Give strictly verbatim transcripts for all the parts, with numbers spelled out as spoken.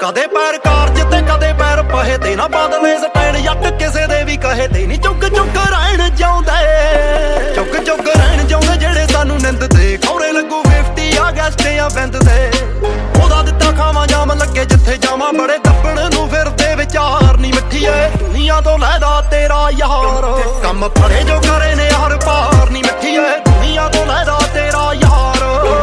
ਕਦੇ ਪੈਰ ਕਾਰਜ ਤੇ ਕਦੇ ਪੈਰ ਪਹੇ ਤੇ ਨਾ ਬਦਲੇ ਸਟੈਂਡ ਜੱਟ ਕਿਸੇ ਦੇ ਵੀ ਕਹੇ ਤੇ ਨਹੀਂ ਚੁੱਕ ਚੁੱਕ ਰਹਿਣ ਜਾਉਂਦੇ ਚੁੱਕ ਚੁੱਕ ਰਹਿਣ ਜਾਉਂਦੇ ਜਿਹੜੇ ਸਾਨੂੰ ਨਿੰਦ ਤੇ ਖੌਰੇ ਲੱਗੂ ਫਿਫਟੀ ਆ ਗੈਸਟੇ ਆ ਬਿੰਦ ਤੇ ਉਹਦਾ ਦਿੱਤਾ ਖਾਵਾਂ ਜਾਮ ਲੱਗੇ ਜਿੱਥੇ ਜਾਵਾਂ ਬੜੇ ਦੱਬਣ ਨੂੰ ਫਿਰਦੇ ਵਿਚਾਰ ਨਹੀਂ ਮਿੱਠੀਏ ਦੁਨੀਆ ਤੋਂ ਲੈਦਾ ਤੇਰਾ ਯਾਰ ਕੰਮ ਫੜੇ ਜੋ ਕਰੇ ਨੇ ਹਰ ਪਾਰ ਨਹੀਂ ਮਿੱਠੀਏ ਦੁਨੀਆ ਤੋਂ ਲੈਦਾ ਤੇਰਾ ਯਾਰ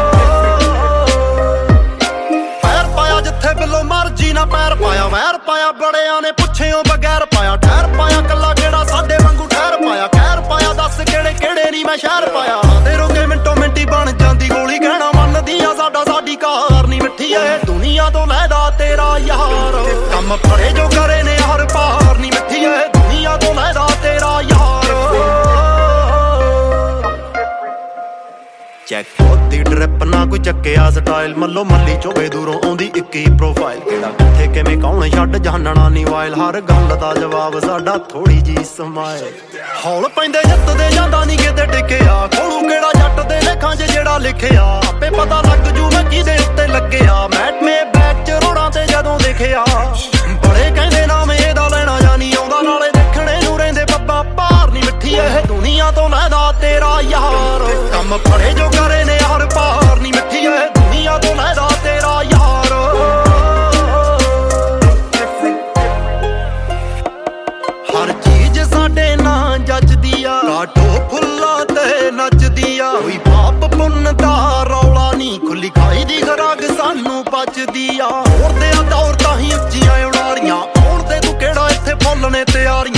ਪੈਰ ਪਾਇਆ ਜਿੱਥੇ ਬਿੱਲੋ ਮਰਜੀ ਨਾ ਪੈਰ ਪਾਇਆ ਵੈਰ ਪਾਇਆ ਬੜਿਆਂ ਨੇ ਪੁੱਛਿਓ ਬਗੈਰ ਪਾਇਆ ਠਹਿਰ ਪਾਇਆ ਕੱਲਾ ਕਿਹੜਾ ਸਾਡੇ ਵਾਂਗੂ ਠਹਿਰ ਪਾਇਆ ਕਹਿਰ ਪਾਇਆ ਦੱਸ ਕਿਹੜੇ ਕਿਹੜੇ ਨਹੀਂ ਮੈਂ ਸ਼ਹਿਰ ਪਾਇਆ ਤੇ ਰੋਕੇ ਮਿੰਟੋ ਮਿੰਟੀ ਬਣ ਜਾਂਦੀ ਗੋਲੀ ਕਹਿਣਾ ਮੰਨਦੀਆਂ ਸਾਡਾ ਸਾਡੀ ਕਾਰ ਨਹੀਂ ਮਿੱਠੀ ਏ ਦੁਨੀਆ ਤੋਂ ਲੈਦਾ ਤੇਰਾ ਯਾਰ ਕੰਮ ਫੜੇ ਜੋ ਕਰੇ ਨੇ ਹਰ ਪਾਰ ਨਹੀਂ ਮਿੱਠੀ ਏ ਦੁਨੀਆ ਤੋਂ ਲੈਦਾ ਤੇਰਾ ਯਾਰ ਚੈੱਕ ਦੀ ਡ੍ਰਿਪ ਨਾ ਕੋਈ ਚੱਕਿਆ ਸਟਾਈਲ ਮੱਲੋ ਮੱਲੀ ਚੋਵੇ ਦੂਰੋਂ ਆਉਂਦੀ ਇੱਕ ਹੀ ਪ੍ਰੋਫਾਈਲ ਕਿਹੜਾ ਕਿੱਥੇ ਕਿਵੇਂ ਕੌਣ ਛੱਡ ਜਾਣਨਾ ਨਹੀਂ ਵਾਇਲ ਹਰ ਗੱਲ ਦਾ ਜਵਾਬ ਸਾਡਾ ਥੋੜੀ ਜੀ ਸਮਾਇਲ ਹੌਲ ਪੈਂਦੇ ਜਿੱਤਦੇ ਜਾਂਦਾ ਨਹੀਂ ਕਿਤੇ ਟਿਕਿਆ ਖੋਲੂ ਕਿਹੜਾ ਜੱਟ ਦੇ ਲੇਖਾਂ 'ਚ ਜਿਹੜਾ ਲਿਖਿਆ ਆਪੇ ਪਤਾ ਲੱਗ ਜੂ ਮੈਂ ਕਿਹਦੇ ਉੱਤੇ ਲੱਗਿਆ ਮੈਟਮੇ ਬੈਕ 'ਚ ਰੋੜਾਂ ਤੇ ਜਦੋਂ ਦੇਖਿਆ ਬੜੇ ਕਹਿੰਦੇ ਨਾਮ ਇਹਦਾ ਲੈਣਾ ਜਾਂ ਨਹੀਂ ਆਉਂਦਾ ਨਾਲੇ ਦੇਖਣੇ ਨੂੰ ਰਹਿੰਦੇ ਬੱਬਾ ਭਾਰ ਨਹੀਂ ਮਿੱਠੀ ਇਹ ਦੁਨੀਆ ਤੋਂ ਲੈਦਾ ਤੇਰਾ ਯਾਰ ਕੰਮ ਫੜੇ ਜੋ ਕਰੇ ਨੇ ਹਰ ਪਾਰ ਨਹੀਂ ਮਿੱਠੀ ਇਹ ਦੁਨੀਆ ਤੋਂ ਲੈਦਾ ਤੇਰਾ ਯਾਰ ਹਰ ਚੀਜ਼ ਸਾਡੇ ਨਾਂ ਜੱਜਦੀ ਆ ਕਾਟੋ ਫੁੱਲਾਂ ਤੇ ਨੱਚਦੀ ਆ ਕੋਈ ਪਾਪ ਪੁੰਨ ਦਾ ਰੌਲਾ ਨਹੀਂ ਖੁੱਲੀ ਖਾਈ ਦੀ ਖਰਾਕ ਸਾਨੂੰ ਬਚਦੀ ਆ ਹੋਰ ਤੇ ਆ ਦੌਰ ਤਾਂ ਹੀ ਉੱਚੀਆਂ ਉਡਾਰੀਆਂ ਹੁਣ ਤੇ ਤੂੰ ਕਿਹੜਾ ਇੱਥੇ ਫੁੱਲ ਨੇ ਤਿਆਰੀਆਂ